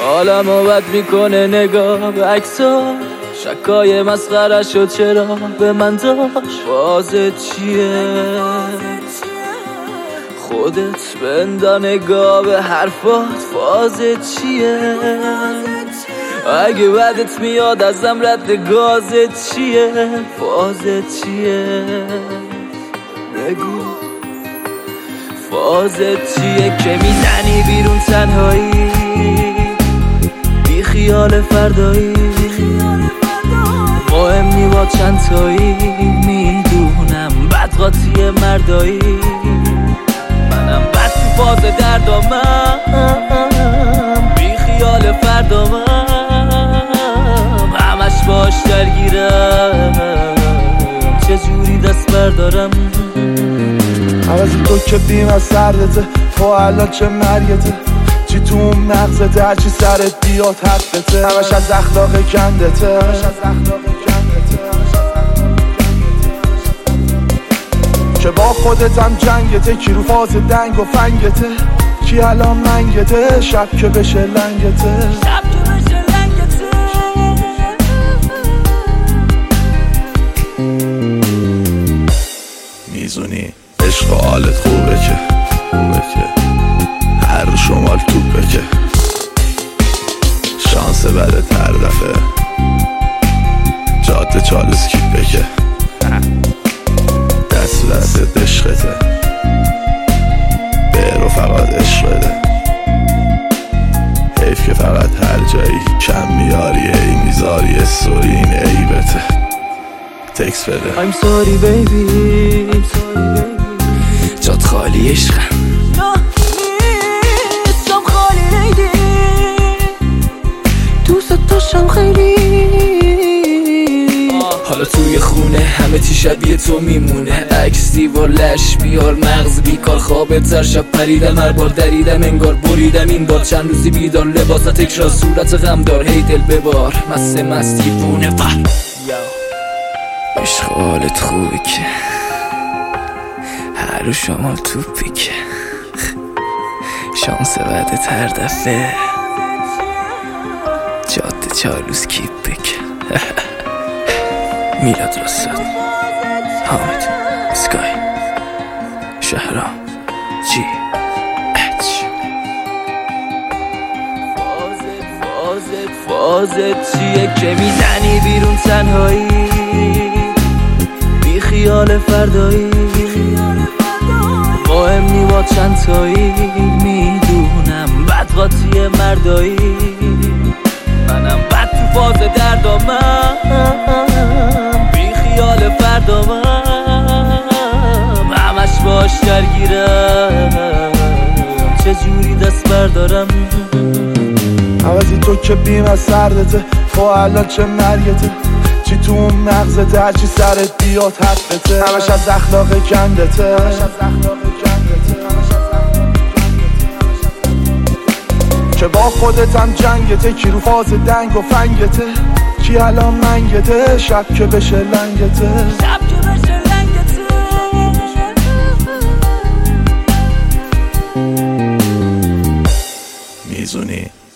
حالمو بد میکنه نگاه به عکس‌ها، شکای مسخره شد چرا به من داشت. فازت چیه؟ خودت بندا نگاه به حرفات. فازت چیه؟ اگه بدت میاد ازم رد گازت چیه؟ فازت چیه؟ بگو فازت چیه که میزنی بیرون تنهایی، بی خیال فردایی، مهم نی با چند تایی، میدونم بد قاطی مردایی، منم بد تو فاز دردامم، بی خیال فردامم، همش باش درگیرم، چجوری دست بردارم. عوضی تو که بیم از سردته، تو الان چه مرگته، چی تو اون مغزته، هرچی سرت بیاد حقته، همش از اخلاق کندته، که با خودت هم جنگته، کی رو فاز دنگ و فنگته، کی الان منگته، شب که بشه لنگته. میزونی عشق و حالت خوبه که هر شمال توپه که شانس بدت هر دفعه جاده چالوس کیپه که دست دست عشقته برو فقط عشق بده، حیف که فقط هر جایی کم میاری ای میذاری استوری این عیبته. تکس بده I'm sorry baby جات خالی عشقم، نیستم خالی نیدی، دوست داشتم خیلی. حالا توی خونه همه چی شبیه تو میمونه، عکس دیوار لش بیار مغز بیکار، خواب تر شب پریدم هر بار دریدم انگار بریدم این بار، چند روزی بیدار لباسا تکرار صورت غمدار، هی دل ببار مستی بونه فر عشق حالت خوبی که هر رو شمال توپی که شانس بعد هر دفعه جاده چالوس کیپه که میلاد رستاد، حامد، اسکای، شهرام، جی اچ. فازت چیه که میزنی بیرون تنهایی، بی خیال فردایی، مهم نی با چند تایی، میدونم بد قاطی مردایی، منم بد تو فاز دردامم، بی خیال فردامم، همش باش درگیرم، چجوری دست بردارم. عوضی تو که بیم از سردته، تو الان چه مرگته، چی تو اون مغزته، هرچی سرت بیاد حقته، همش از اخلاق کندته، که با خودت هم جنگته، کی رو فاز دنگ و فنگته، کی الان منگته، شب که بشه لنگته. میزونی